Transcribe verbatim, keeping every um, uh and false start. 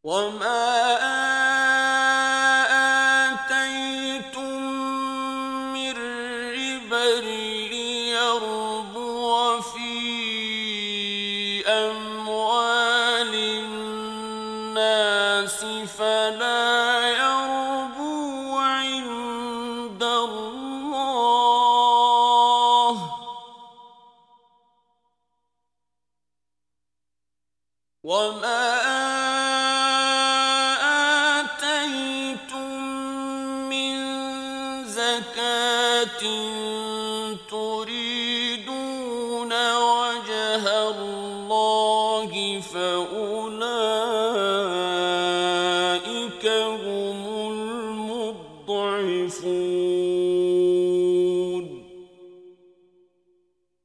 وما آتيتم من ربا ليربو في أموال الناس فلا يربو عند الله، وما تريدون وجه الله